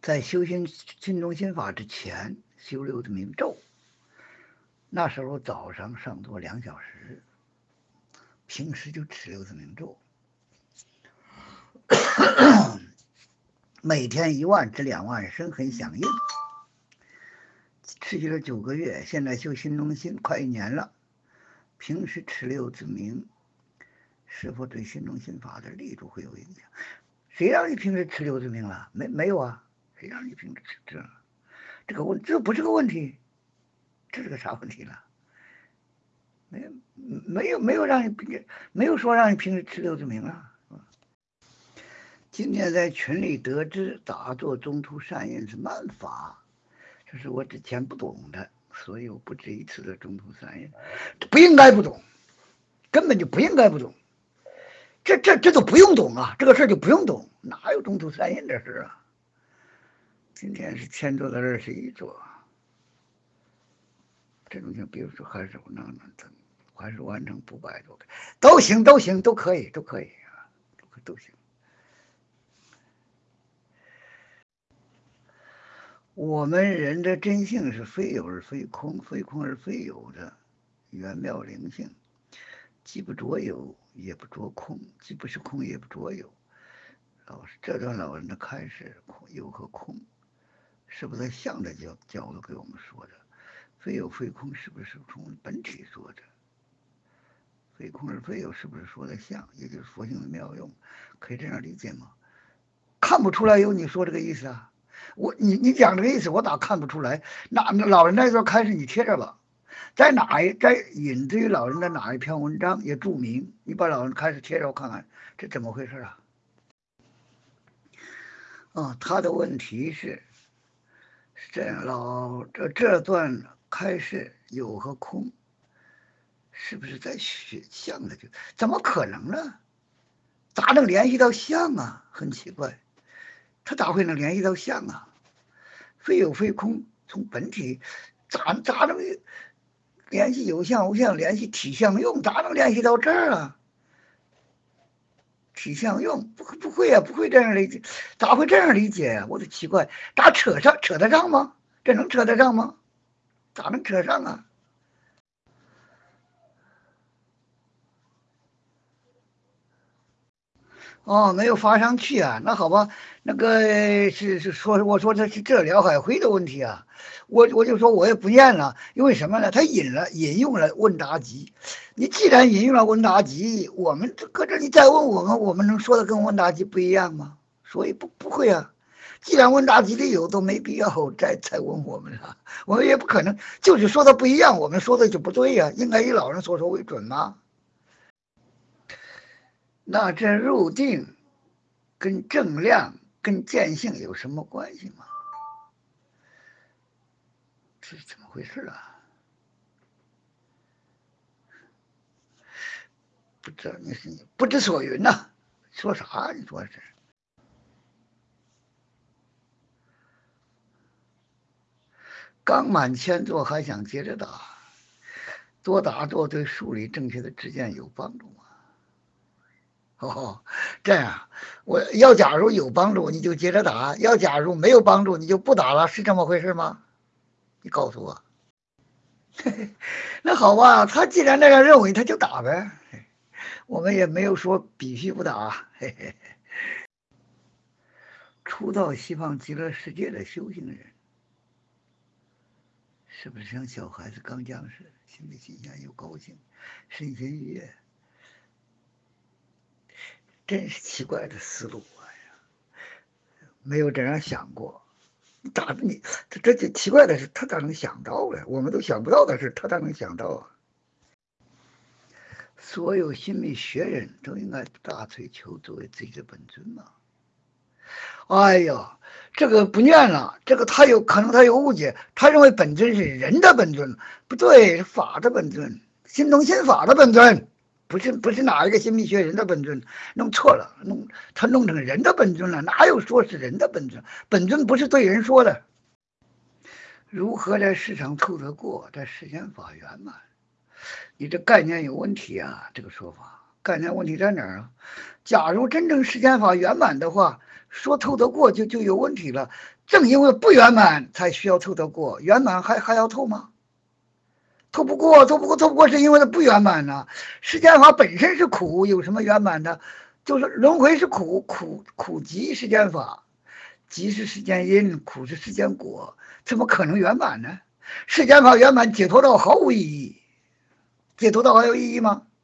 在修心中心法之前修六字明咒，那时候早上上座2小时，平时就持六字明咒，每天1万至2万声很响应，持续了9个月，现在修心中心快1年了。平时持六字明，是否对心中心法的力度会有影响？谁让你平时持六字明了？没有啊，谁让你平时持了？这不是个问题，这是个啥问题了？没有让你没有说让你平时持六字明啊。今天在群里得知打坐中途善印是慢法，这是我之前不懂的，所以我不止一次的中途善印，这不应该不懂，根本就不应该不懂，这都不用懂啊，这个事就不用懂，哪有中途善印这事啊？今天是1000座的21座，这种情，比如说还是还是完成不败都行，都可以啊，都行。我们人的真性是非有而非空，非空而非有的圆妙灵性，既不着有，也不着空，既不是空，也不着有。这段老人的开示，有和空，是不是在相的角度给我们说的？非有非空，是不是从本体说的？非空而非有，是不是说的相？也就是佛性的妙用，可以这样理解吗？看不出来有你说这个意思啊？你讲这个意思，我咋看不出来？那老人那段开始你贴着吧，在引自于老人的哪一篇文章也注明，你把老人开始贴着我看看，这怎么回事啊？他的问题是这样，这段开示有和空，是不是在学相的？怎么可能呢？咋能联系到相啊？很奇怪，他咋会能联系到相啊？非有非空，从本体咋能联系有相无相，联系体相用，咋能联系到这儿啊？体相用不会啊，不会这样理解，咋会这样理解啊？我都奇怪，咋扯得上吗？这能扯得上吗？咋能扯上啊？没有发上去啊，那好吧，那个是说，我说的是这辽海辉的问题啊，我就说我也不念了，因为什么呢？他引用了问答集，你既然引用了问答集，我们搁这你再问我们能说的跟问答集不一样吗？所以不会啊，既然问答集里有，都没必要再问我们了，我们也不可能就是说的不一样，我们说的就不对呀，应该以老人所说为准吗？那这入定跟正量跟见性有什么关系吗？这是怎么回事啊？不知你是不知所云呐、说啥？你说是？刚满1000座还想接着打，多打坐对数理正确的知见有帮助吗？这样，假如有帮助，你就接着打；假如没有帮助，你就不打了，是这么回事吗？你告诉我。那好吧，他既然那样认为，他就打呗。我们也没有说必须不打。嘿嘿。初到西方极乐世界的修行人，是不是像小孩子刚降世，心里新鲜又高兴，身心愉悦？真是奇怪的思路啊！没有这样想过。这就奇怪的是，他咋能想到呢？我们都想不到的事，他咋能想到啊？所有心理学人都应该大追求作为自己的本尊嘛。哎呀，这个不念了，这个可能他有误解，他认为本尊是人的本尊，不对，是法的本尊，心中心法的本尊，不是哪一个心理学人的本尊，弄错了，他弄成人的本尊了，哪有说是人的本尊？本尊不是对人说的。如何在市场透得过，在世间法圆满？你这概念有问题啊！这个说法概念问题在哪儿啊？假如真正世间法圆满的话， 说透得过就有问题了。正因为不圆满才需要透得过，圆满还要透吗？透不过是因为它不圆满呢。世间法本身是苦，有什么圆满的？就是轮回是苦，苦集世间法，集是世间因，苦是世间果，怎么可能圆满呢？世间法圆满，解脱道毫无意义。解脱道还有意义吗？